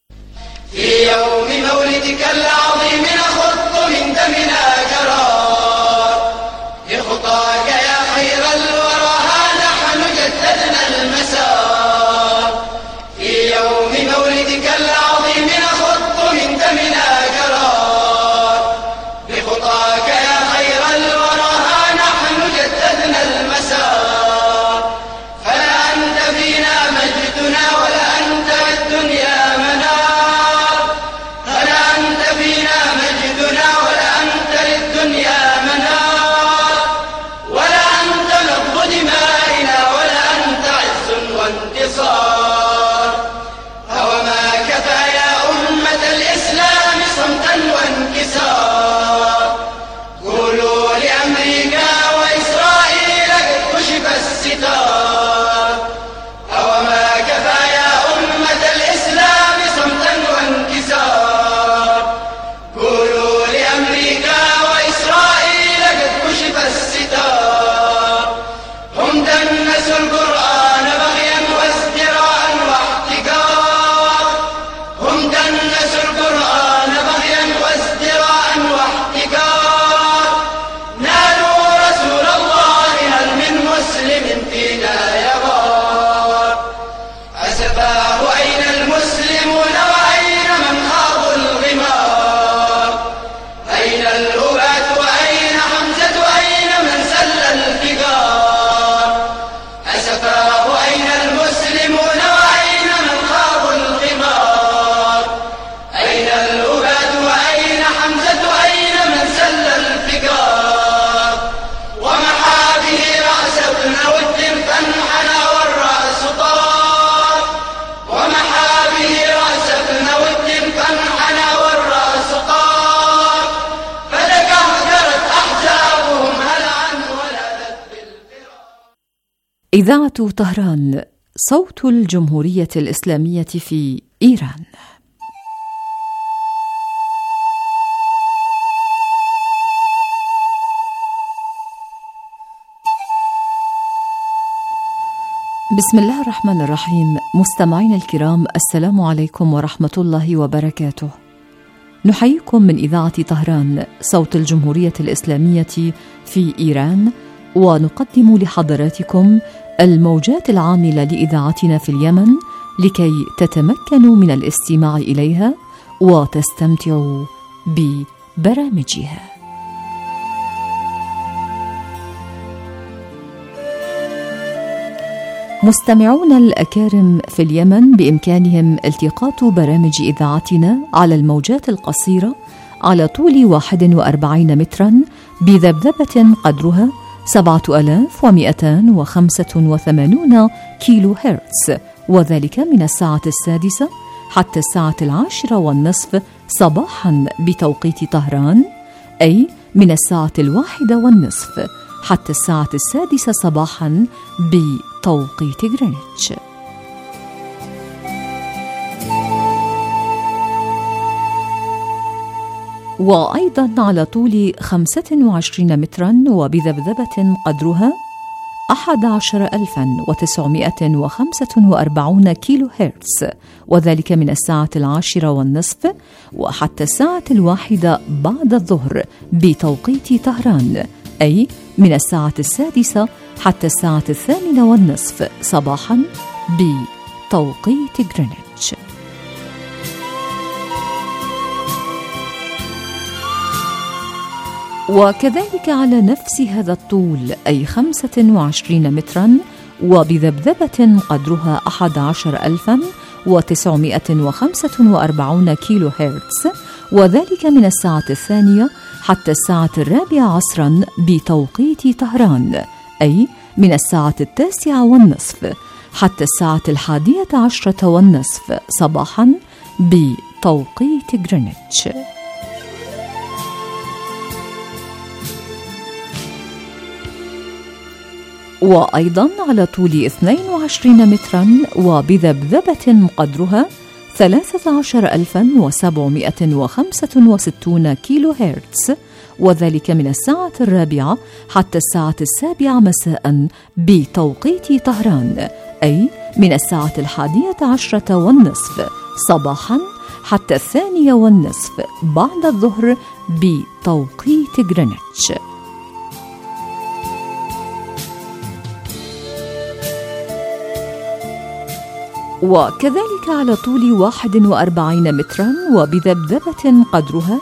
في يوم مولدك العظيم نخط من دمنا جرار، بخطاك يا خير الورى نحن جددنا المسار. في يوم مولدك العظيم نخط من دمنا جرار، بخطاك يا خير الورى نحن جددنا المسار. فلا أنت فينا مجدنا ولا أنت الدنيا منار، فلا أنت فينا مجدنا ولا أنت للدنيا منار، ولا أنت نبض دمائنا ولا أنت عز وانتصار. أوما كفى يا أمة الإسلام صمتا وانكسار، قولوا لأمريكا وإسرائيل قد كشف الستار. أوما كفى يا أمة الإسلام صمتا وانكسار، قولوا لأمريكا وإسرائيل قد كشف الستار. هم دنسوا القرآن بغيا وازدراء واحتكار، هم دنسوا القرآن بغيا وازدراء واحتكار. نالوا رسول الله هل من مسلم فينا يغار. أسفاه أين المسلمون وأين من خاضوا الغمار، أين الأبات وأين حمزة أين من سل الفقار. أسفاه أين المسلمون وأين من خاضوا الغمار، أين الأبات وأين حمزة أين من سل الفقار. ومحى به رأس ابن ود فانحنى والرأس طار، ومحى به رأس ابن ود فانحنى والرأس طار. فتكهكرت أحزابهم هلعا ولدت بالفرار. إذاعة طهران، صوت الجمهورية الإسلامية في إيران. بسم الله الرحمن الرحيم. مستمعين الكرام، السلام عليكم ورحمة الله وبركاته. نحييكم من إذاعة طهران، صوت الجمهورية الإسلامية في إيران، ونقدم لحضراتكم الموجات العاملة لإذاعتنا في اليمن لكي تتمكنوا من الاستماع إليها وتستمتعوا ببرامجها. مستمعون الأكارم في اليمن بإمكانهم التقاط برامج إذاعتنا على الموجات القصيرة على طول 41 مترا بذبذبة قدرها 7285 كيلو هرتز، وذلك من الساعة 6 حتى الساعة 10:30 صباحا بتوقيت طهران، أي من الساعة 1:30 حتى الساعة 6 صباحا بتوقيت غرينتش. وأيضا على طول 25 مترا وبذبذبة قدرها 11945 كيلو هرتز، وذلك من الساعة 10:30 وحتى الساعة 1 بعد الظهر بتوقيت طهران، أي من الساعة 6 حتى الساعة 8:30 صباحا بتوقيت غرينتش. وكذلك على نفس هذا الطول، أي 25 مترا وبذبذبة قدرها 11945 كيلو هرتز، وذلك من الساعة 2 حتى الساعة 4 عصرا بتوقيت طهران، أي من الساعة 9:30 حتى الساعة 11:30 صباحا بتوقيت غرينتش. وأيضا على طول 22 مترا وبذبذبة قدرها 13765 كيلو هرتز، وذلك من الساعة 4 حتى الساعة 7 مساء بتوقيت طهران، أي من الساعة 11:30 صباحا حتى 2:30 بعد الظهر بتوقيت غرينتش. وكذلك على طول 41 مترا وبذبذبة قدرها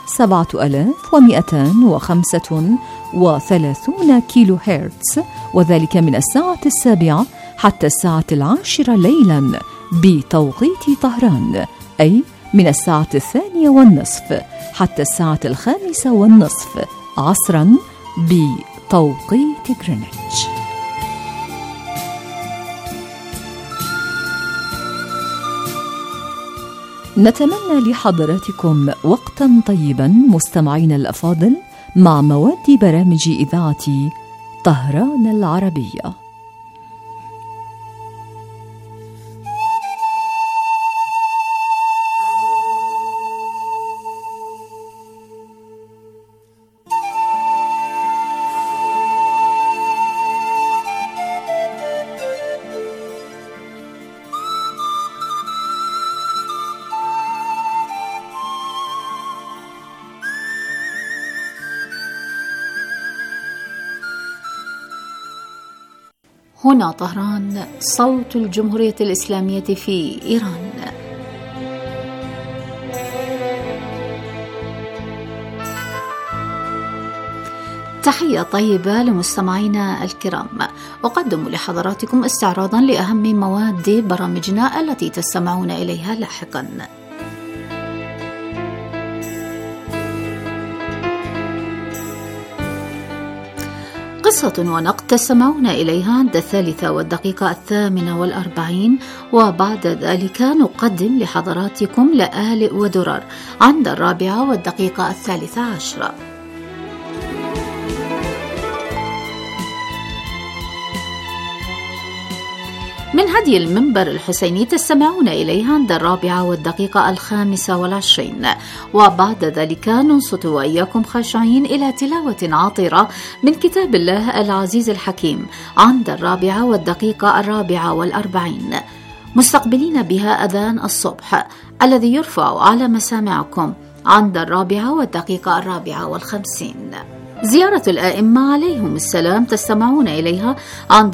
7235 كيلو هرتز، وذلك من الساعة 7 حتى الساعة 10 ليلا بتوقيت طهران، أي من الساعة 2:30 حتى الساعة 5:30 عصرا بتوقيت غرينتش. نتمنى لحضراتكم وقتا طيبا مستمعين الأفاضل مع مواد برامج إذاعة طهران العربية. هنا طهران، صوت الجمهورية الإسلامية في إيران. تحية طيبة لمستمعينا الكرام، أقدم لحضراتكم استعراضا لأهم مواد برامجنا التي تستمعون إليها لاحقا. قصة ونقد تستمعون إليها عند 3:48، وبعد ذلك نقدم لحضراتكم لآلئ ودرر عند 4:13. من هدي المنبر الحسيني تستمعون إليها عند 4:25، وبعد ذلك ننصت وإياكم خاشعين إلى تلاوة عاطرة من كتاب الله العزيز الحكيم عند 4:44، مستقبلين بها أذان الصبح الذي يرفع على مسامعكم عند 4:54. زيارة الآئمة عليهم السلام تستمعون إليها عند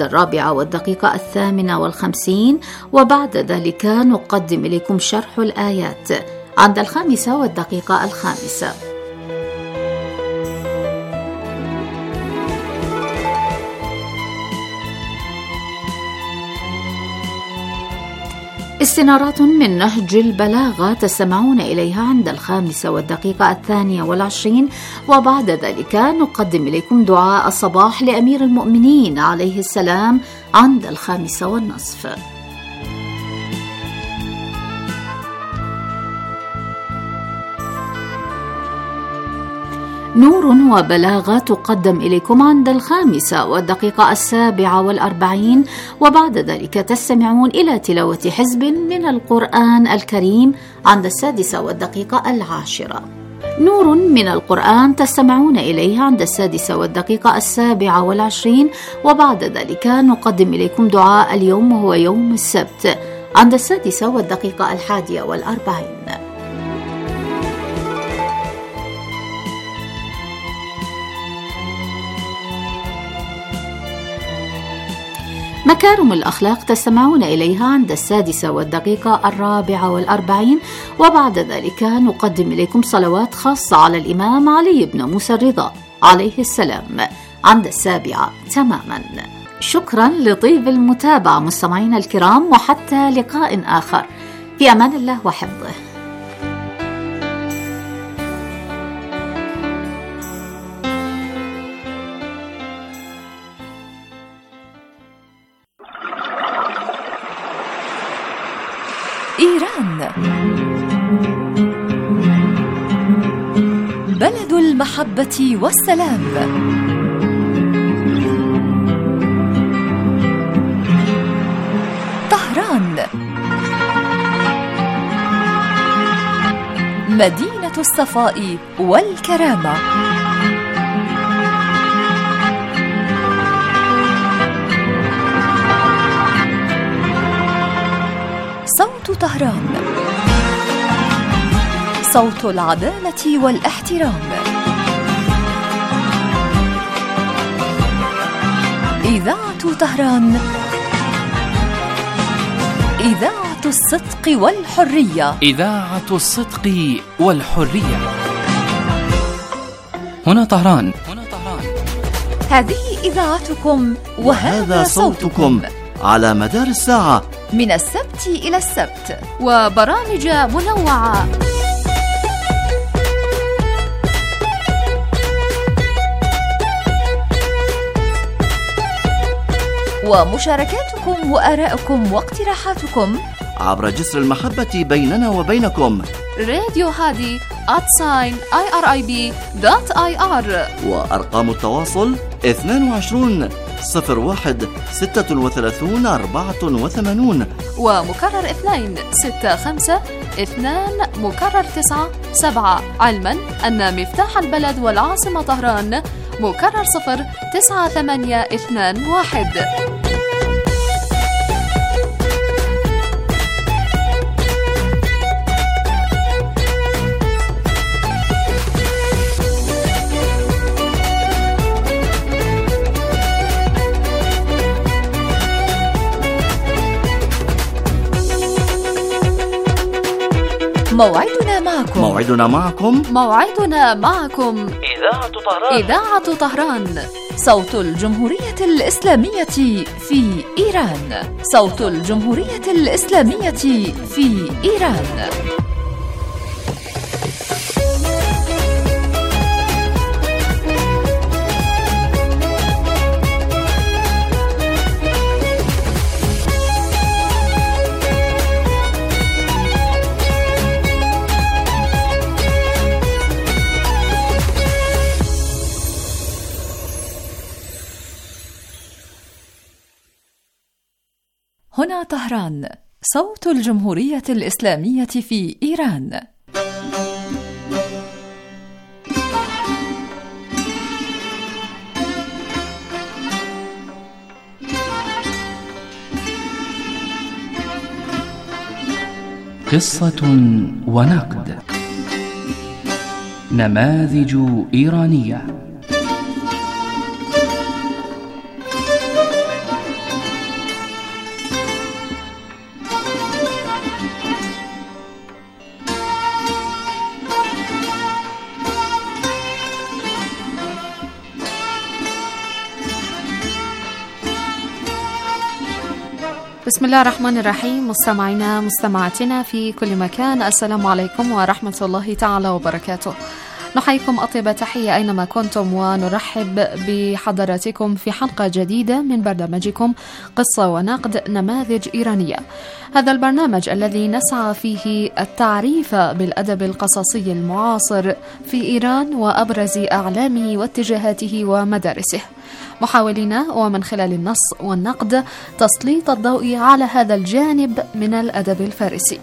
4:58، وبعد ذلك نقدم إليكم شرح الآيات عند 5:05. استنارات من نهج البلاغة تستمعون إليها عند 5:22، وبعد ذلك نقدم إليكم دعاء الصباح لأمير المؤمنين عليه السلام عند 5:30. نور وبلاغة تقدم إليكم عند 5:47، وبعد ذلك تستمعون إلى تلاوة حزب من القرآن الكريم عند 6:10. نور من القرآن تستمعون إليه عند 6:27، وبعد ذلك نقدم إليكم دعاء اليوم وهو يوم السبت عند 6:41. مكارم الأخلاق تستمعون إليها عند 6:44، وبعد ذلك نقدم إليكم صلوات خاصة على الإمام علي بن موسى الرضا عليه السلام عند 7 تماما. شكرا لطيب المتابعة مستمعينا الكرام، وحتى لقاء آخر، في أمان الله وحفظه. إيران بلد المحبة والسلام، مدينة الصفاء والكرامة. صوت طهران، صوت العدالة والاحترام. إذاعة طهران، إذاعة الصدق والحرية. إذاعة الصدق والحرية. هنا طهران. هذه إذاعتكم وهذا صوتكم على مدار الساعة من السبت إلى السبت، وبرامج منوعة. ومشاركاتكم وآراءكم واقتراحاتكم عبر جسر المحبة بيننا وبينكم. راديو هادي @irib.ir. وأرقام التواصل 22 01 36 84 ومكرر 2 65 2 مكرر 9 7. علما أن مفتاح البلد والعاصمة طهران مكرر 0 9 8 2 1. موعدنا معكم إذاعة طهران، صوت الجمهورية الإسلامية في إيران. صوت الجمهورية الإسلامية في إيران. هنا طهران، صوت الجمهورية الإسلامية في إيران. قصة ونقد، نماذج إيرانية. بسم الله الرحمن الرحيم. مستمعينا مستمعاتنا في كل مكان، السلام عليكم ورحمة الله تعالى وبركاته. نحييكم أطيب تحية أينما كنتم، ونرحب بحضراتكم في حلقة جديدة من برنامجكم قصة ونقد، نماذج إيرانية. هذا البرنامج الذي نسعى فيه التعريف بالأدب القصصي المعاصر في إيران وأبرز أعلامه واتجاهاته ومدارسه، محاولين ومن خلال النص والنقد تسليط الضوء على هذا الجانب من الأدب الفارسي.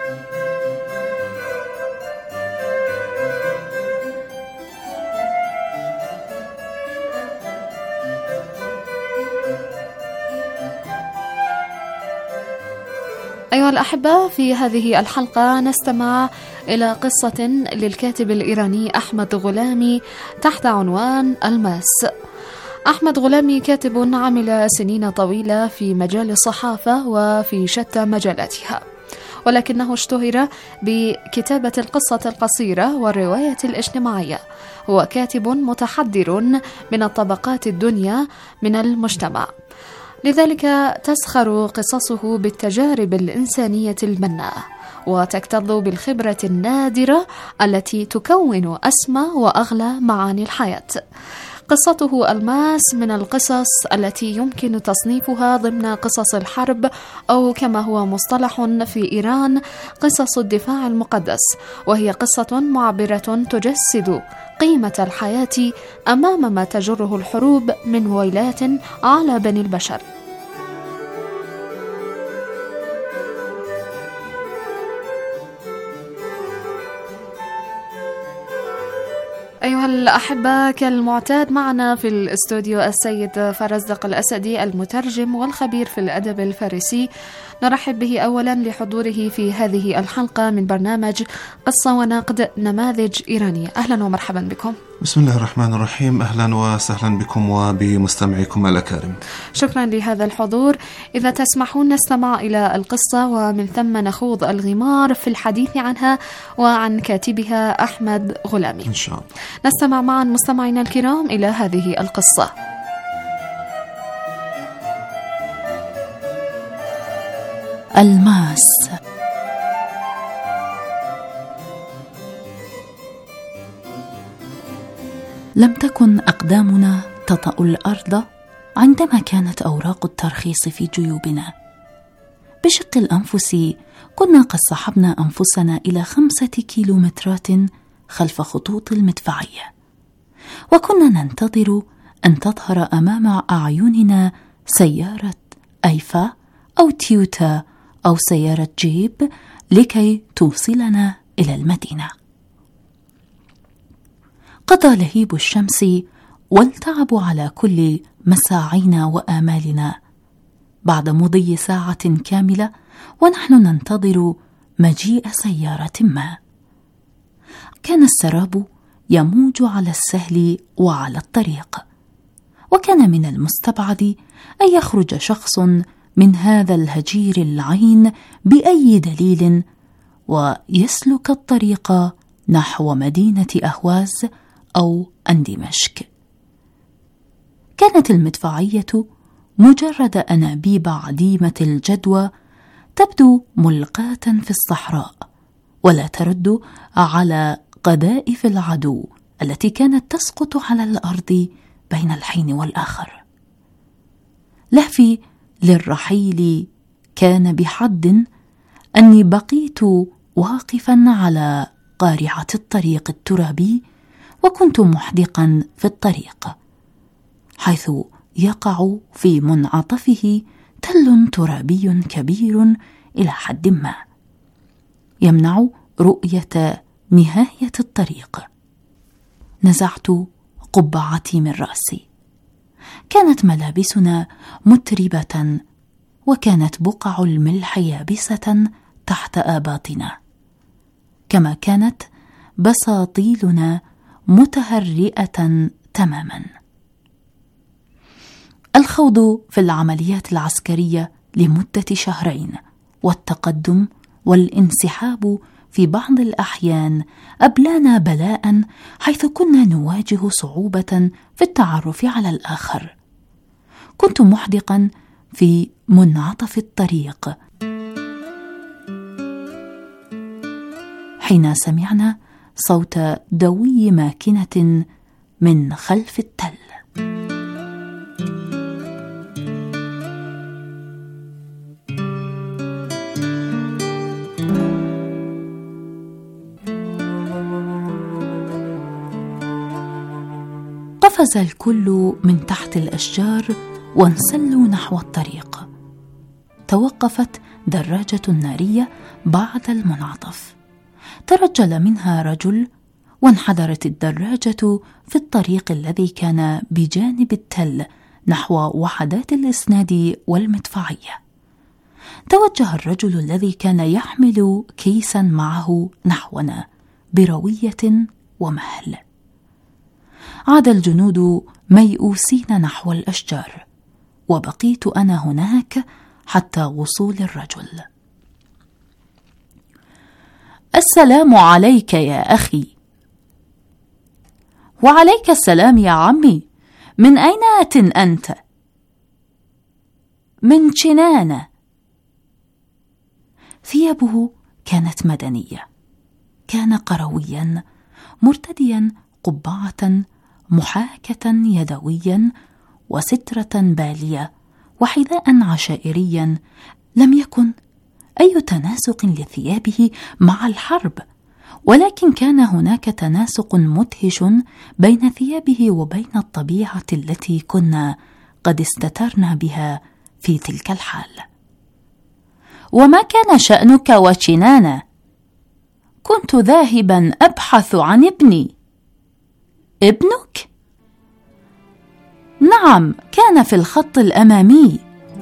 أيها الأحبة، في هذه الحلقة نستمع إلى قصة للكاتب الإيراني أحمد غلامي تحت عنوان الماس. أحمد غلامي كاتب عمل سنين طويلة في مجال الصحافة وفي شتى مجالاتها، ولكنه اشتهر بكتابة القصة القصيرة والرواية الاجتماعية. هو كاتب متحضر من الطبقات الدنيا من المجتمع، لذلك تزخر قصصه بالتجارب الإنسانية المناءة، وتكتظ بالخبرة النادرة التي تكون أسمى وأغلى معاني الحياة. قصته الماس من القصص التي يمكن تصنيفها ضمن قصص الحرب، أو كما هو مصطلح في إيران قصص الدفاع المقدس، وهي قصة معبرة تجسد قيمة الحياة أمام ما تجره الحروب من ويلات على بني البشر. أيها الأحبة، كالمعتاد معنا في الاستوديو السيد فرزدق الأسدي المترجم والخبير في الأدب الفارسي. نرحب به أولا لحضوره في هذه الحلقة من برنامج قصة ونقد نماذج إيرانية. أهلا ومرحبا بكم. بسم الله الرحمن الرحيم. أهلا وسهلا بكم وبمستمعيكم الأكارم. شكرا لهذا الحضور. إذا تسمحون نستمع إلى القصة ومن ثم نخوض الغمار في الحديث عنها وعن كاتبها أحمد غلامي إن شاء الله. نستمع معا مستمعينا الكرام إلى هذه القصة. الماس. لم تكن أقدامنا تطأ الأرض عندما كانت أوراق الترخيص في جيوبنا. بشق الأنفس كنا قد سحبنا أنفسنا إلى 5 كيلومترات خلف خطوط المدفعية، وكنا ننتظر أن تظهر أمام أعيننا سيارة أيفا أو تيوتا أو سيارة جيب لكي توصلنا إلى المدينة. قضى لهيب الشمس والتعب على كل مساعينا وآمالنا بعد مضي ساعة كاملة ونحن ننتظر مجيء سيارة ما. كان السراب يموج على السهل وعلى الطريق، وكان من المستبعد أن يخرج شخص من هذا الهجير اللعين بأي دليل ويسلك الطريق نحو مدينة أهواز أو أندمشق. كانت المدفعية مجرد أنابيب عديمة الجدوى تبدو ملقاة في الصحراء، ولا ترد على قذائف العدو التي كانت تسقط على الأرض بين الحين والآخر. لهفي للرحيل كان بحد أني بقيت واقفا على قارعة الطريق الترابي، وكنت محدقا في الطريق حيث يقع في منعطفه تل ترابي كبير إلى حد ما يمنع رؤية نهاية الطريق. نزعت قبعتي من رأسي. كانت ملابسنا متربة، وكانت بقع الملح يابسة تحت آباطنا، كما كانت بساطيلنا متهرئة تماما. الخوض في العمليات العسكرية لمدة 2 شهر والتقدم والانسحاب في بعض الأحيان أبلانا بلاء، حيث كنا نواجه صعوبة في التعرف على الآخر. كنت محدقا في منعطف الطريق حين سمعنا صوت دوي ماكنة من خلف التل. قفز الكل من تحت الأشجار وانسلوا نحو الطريق. توقفت دراجة نارية بعد المنعطف، ترجل منها رجل، وانحدرت الدراجة في الطريق الذي كان بجانب التل نحو وحدات الإسناد والمدفعية. توجه الرجل الذي كان يحمل كيسا معه نحونا بروية ومهل. عاد الجنود ميؤوسين نحو الأشجار، وبقيت أنا هناك حتى وصول الرجل. السلام عليك يا أخي. وعليك السلام يا عمي. من أين أتن أنت؟ من شنانة. ثيابه كانت مدنية. كان قرويا مرتديا قبعة محاكة يدويا وسترة بالية وحذاء عشائريا. لم يكن أي تناسق لثيابه مع الحرب، ولكن كان هناك تناسق مدهش بين ثيابه وبين الطبيعة التي كنا قد استترنا بها في تلك الحال. وما كان شأنك وشنانة؟ كنت ذاهبا أبحث عن ابني. ابنك؟ نعم، كان في الخط الأمامي.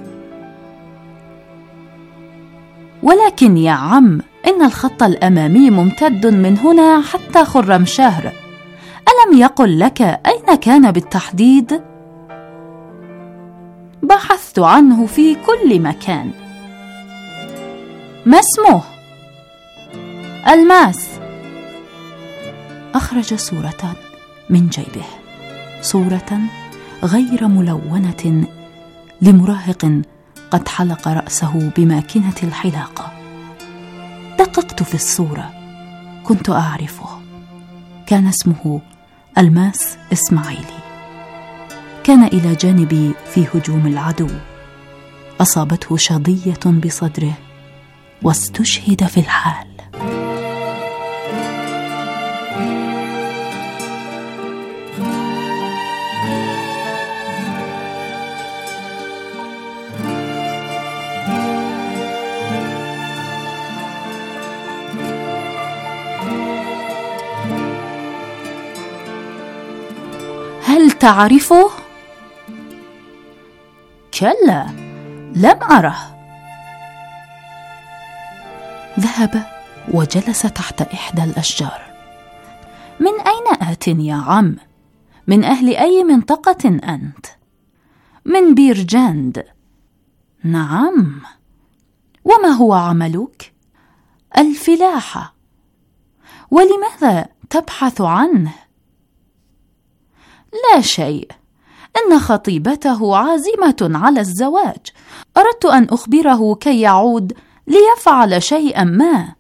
ولكن يا عم، إن الخط الأمامي ممتد من هنا حتى خرمشهر. ألم يقل لك أين كان بالتحديد؟ بحثت عنه في كل مكان. ما اسمه؟ الماس. أخرج صورة من جيبه، صورة غير ملونة لمراهق قد حلق رأسه بماكنة الحلاقة. دققت في الصورة، كنت أعرفه. كان اسمه الماس إسماعيلي. كان إلى جانبي في هجوم العدو. أصابته شظية بصدره واستشهد في الحال. هل تعرفه؟ كلا، لم أره. ذهب وجلس تحت إحدى الأشجار. من أين آت يا عم؟ من أهل أي منطقة أنت؟ من بيرجاند. نعم. وما هو عملك؟ الفلاحة. ولماذا تبحث عنه؟ لا شيء، إن خطيبته عازمة على الزواج. أردت أن أخبره كي يعود ليفعل شيئا ما.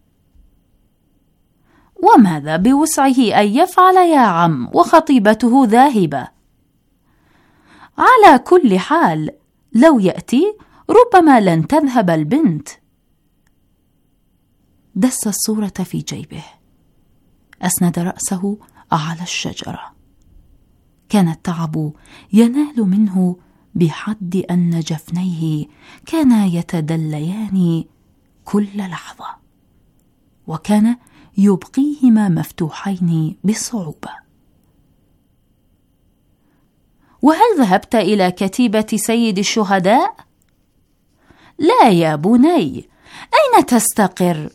وماذا بوسعه أن يفعل يا عم وخطيبته ذاهبة؟ على كل حال لو يأتي ربما لن تذهب البنت. دس الصورة في جيبه، أسند رأسه على الشجرة. كان التعب ينال منه بحد أن جفنيه كانا يتدليان كل لحظة، وكان يبقيهما مفتوحين بصعوبة. وهل ذهبت إلى كتيبة سيد الشهداء؟ لا يا بني، أين تستقر؟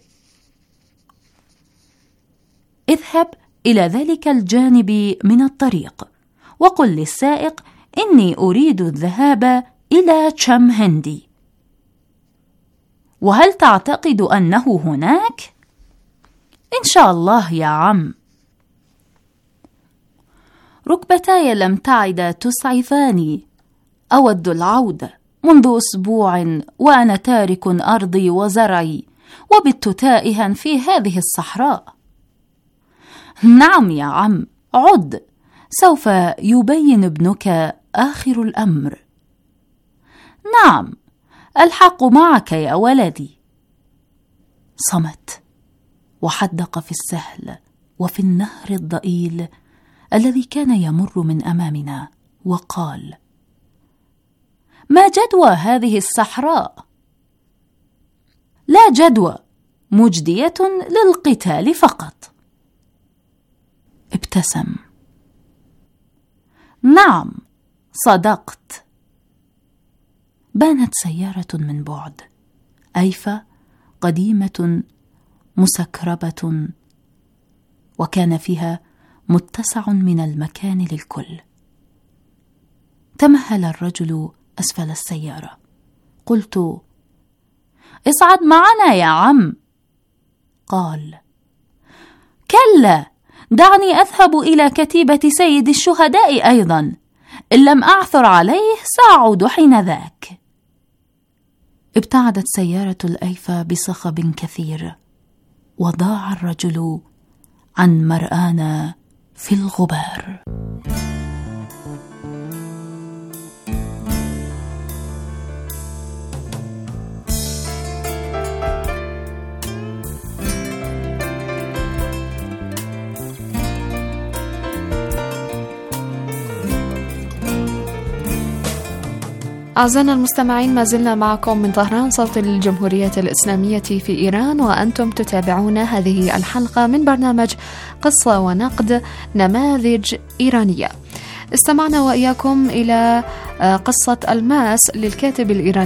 اذهب إلى ذلك الجانب من الطريق وقل للسائق إني أريد الذهاب إلى تشم هندي. وهل تعتقد أنه هناك؟ إن شاء الله يا عم. ركبتاي لم تعد تسعفاني. أود العودة. منذ أسبوع وأنا تارك أرضي وزرعي، وبت تائها في هذه الصحراء. نعم يا عم، عد، سوف يبين ابنك آخر الأمر. نعم، الحق معك يا ولدي. صمت وحدق في السهل وفي النهر الضئيل الذي كان يمر من أمامنا، وقال: ما جدوى هذه الصحراء؟ لا جدوى، مجدية للقتال فقط. ابتسم. نعم، صدقت. بانت سيارة من بعد، أيفة قديمة مسكربة، وكان فيها متسع من المكان للكل. تمهل الرجل أسفل السيارة. قلت: اصعد معنا يا عم. قال: كلا، دعني أذهب إلى كتيبة سيد الشهداء أيضا، إن لم أعثر عليه سأعود حين ذاك. ابتعدت سيارة الأيفة بصخب كثير، وضاع الرجل عن مرآنا في الغبار. أعزائنا المستمعين، ما زلنا معكم من طهران صوت الجمهورية الإسلامية في إيران، وأنتم تتابعون هذه الحلقة من برنامج قصة ونقد نماذج إيرانية. استمعنا وإياكم إلى قصة الماس للكاتب الإيراني